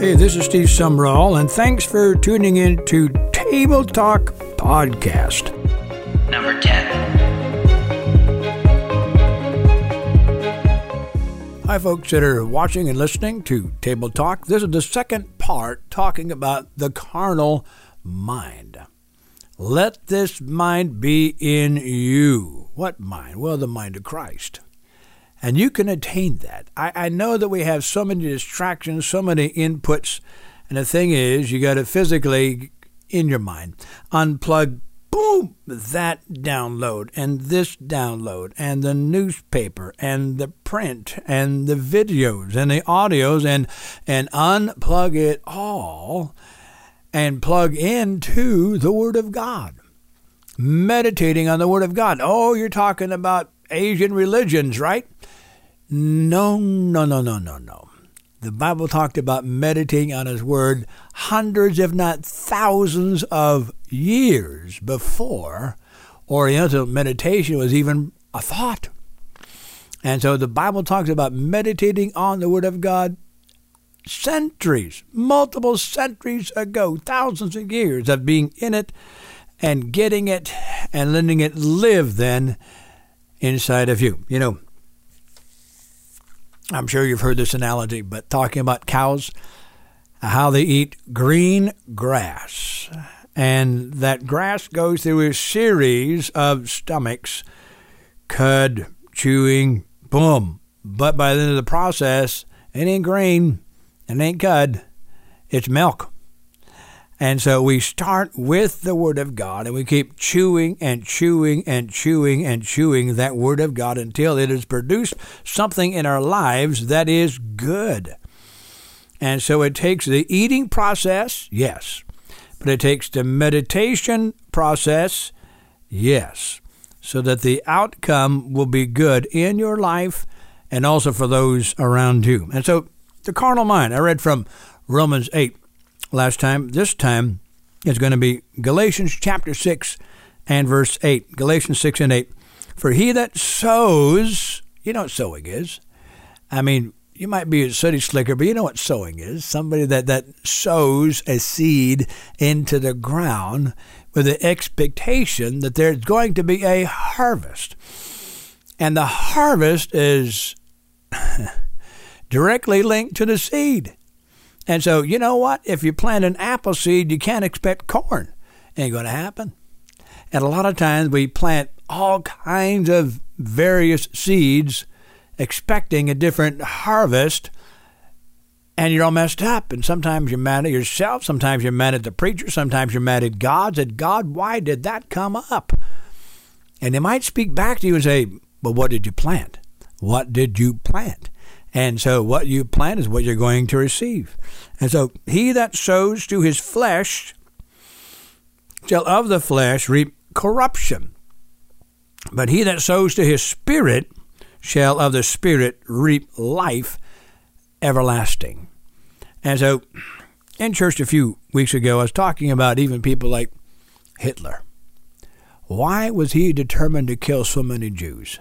Hey, this is Steve Sumrall, and thanks for tuning in to Table Talk Podcast. Number 10. Hi, folks that are watching and listening to Table Talk. This is the second part talking about the carnal mind. Let this mind be in you. What mind? Well, the mind of Christ. And you can attain that. I know that we have so many distractions, so many inputs. And the thing is, you got to physically, in your mind, unplug, boom, that download, and this download, and the newspaper, and the print, and the videos, and the audios, and unplug it all and plug into the Word of God. Meditating on the Word of God. Oh, you're talking about Asian religions, right? No. The Bible talked about meditating on His Word hundreds, if not thousands of years before Oriental meditation was even a thought. And so the Bible talks about meditating on the Word of God centuries, multiple centuries ago, thousands of years of being in it and getting it and letting it live then inside of you. You know, I'm sure you've heard this analogy, but talking about cows, how they eat green grass. And that grass goes through a series of stomachs, cud, chewing, boom. But by the end of the process, it ain't green, it ain't cud, it's milk. And so we start with the Word of God, and we keep chewing and chewing and chewing and chewing that Word of God until it has produced something in our lives that is good. And so it takes the eating process, yes, but it takes the meditation process, yes, so that the outcome will be good in your life and also for those around you. And so the carnal mind, I read from Romans 8. Last time, this time, it's going to be Galatians chapter 6 and verse 8. Galatians 6 and 8. For he that sows, you know what sowing is. I mean, you might be a city slicker, but you know what sowing is. Somebody that sows a seed into the ground with the expectation that there's going to be a harvest. And the harvest is directly linked to the seed. And so, you know what? If you plant an apple seed, you can't expect corn. Ain't going to happen. And a lot of times we plant all kinds of various seeds expecting a different harvest, and you're all messed up. And sometimes you're mad at yourself. Sometimes you're mad at the preacher. Sometimes you're mad at God. Said, God, why did that come up? And they might speak back to you and say, well, what did you plant? What did you plant? And so what you plant is what you're going to receive. And so he that sows to his flesh shall of the flesh reap corruption. But he that sows to his spirit shall of the spirit reap life everlasting. And so in church a few weeks ago, I was talking about even people like Hitler. Why was he determined to kill so many Jews?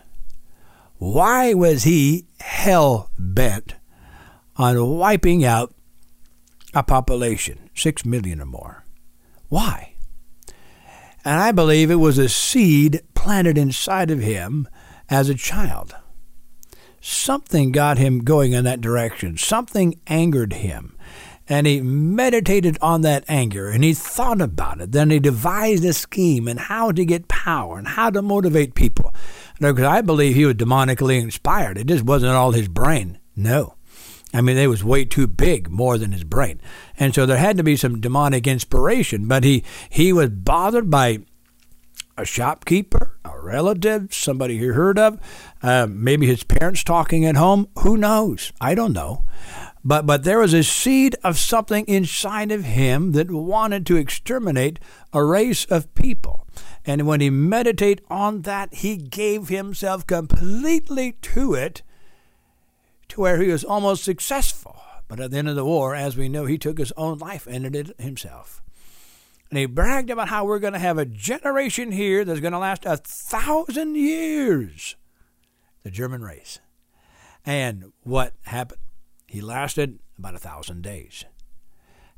Why was he hell-bent on wiping out a population, 6 million or more? Why? And I believe it was a seed planted inside of him as a child. Something got him going in that direction. Something angered him. And he meditated on that anger, and he thought about it. Then he devised a scheme and how to get power and how to motivate people. Because I believe he was demonically inspired. It just wasn't all his brain. No. I mean, it was way too big, more than his brain. And so there had to be some demonic inspiration. But he was bothered by a shopkeeper, a relative, somebody he heard of, maybe his parents talking at home. Who knows? I don't know. But there was a seed of something inside of him that wanted to exterminate a race of people. And when he meditated on that, he gave himself completely to it, to where he was almost successful. But at the end of the war, as we know, he took his own life and ended it himself. And he bragged about how we're going to have a generation here that's going to last 1,000 years. The German race. And what happened? He lasted about 1,000 days.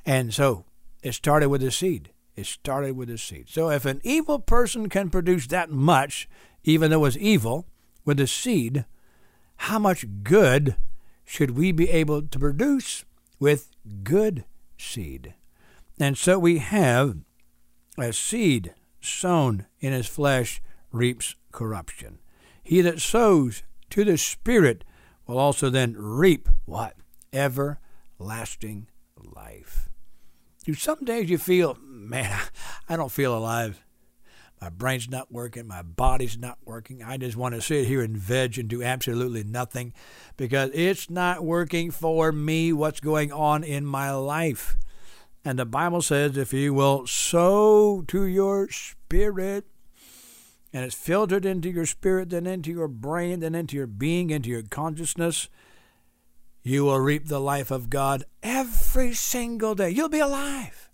And so it started with the seed. It started with the seed. So if an evil person can produce that much, even though it's evil, with the seed, how much good should we be able to produce with good seed? And so we have a seed sown in his flesh reaps corruption. He that sows to the Spirit will also then reap what? Everlasting life. Do some days you feel, man, I don't feel alive. My brain's not working. My body's not working. I just want to sit here and veg and do absolutely nothing because it's not working for me what's going on in my life. And the Bible says if you will sow to your spirit, and it's filtered into your spirit, then into your brain, then into your being, into your consciousness, you will reap the life of God every single day. You'll be alive.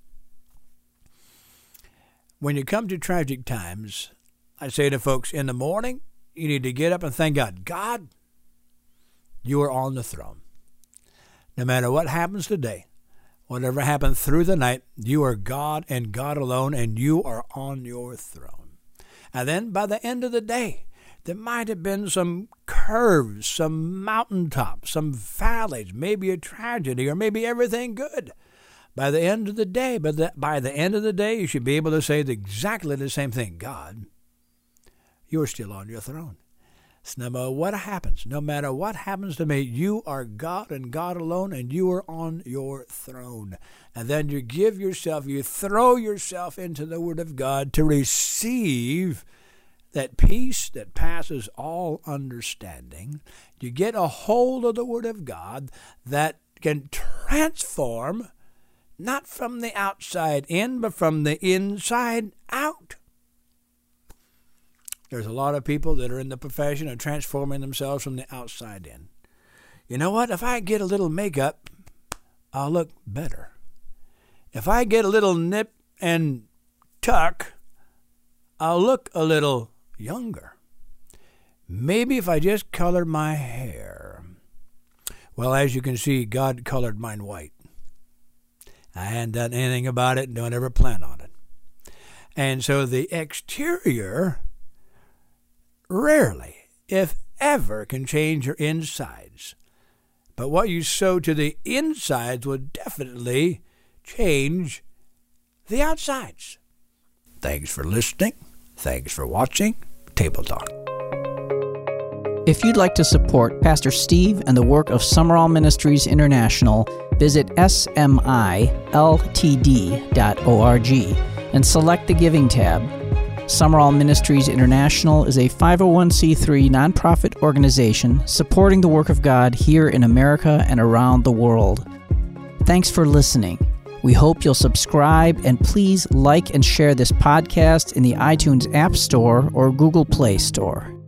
When you come to tragic times, I say to folks, in the morning, you need to get up and thank God. God, you are on the throne. No matter what happens today, whatever happened through the night, you are God and God alone, and you are on your throne. And then by the end of the day, there might have been some curves, some mountaintops, some valleys, maybe a tragedy, or maybe everything good. By the end of the day, you should be able to say exactly the same thing. God, you are still on your throne. So no matter what happens to me, you are God and God alone, and you are on your throne. And then you throw yourself into the Word of God to receive that peace that passes all understanding. You get a hold of the Word of God that can transform, not from the outside in, but from the inside out. There's a lot of people that are in the profession of transforming themselves from the outside in. You know what? If I get a little makeup, I'll look better. If I get a little nip and tuck, I'll look a little younger. Maybe if I just color my hair. Well, as you can see, God colored mine white. I hadn't done anything about it and don't ever plan on it. And so the exterior rarely, if ever, can change your insides. But what you sow to the insides will definitely change the outsides. Thanks for listening. Thanks for watching Table Talk. If you'd like to support Pastor Steve and the work of Summerall Ministries International, visit smiltd.org and select the Giving tab. Summerall Ministries International is a 501c3 nonprofit organization supporting the work of God here in America and around the world. Thanks for listening. We hope you'll subscribe and please like and share this podcast in the iTunes App Store or Google Play Store.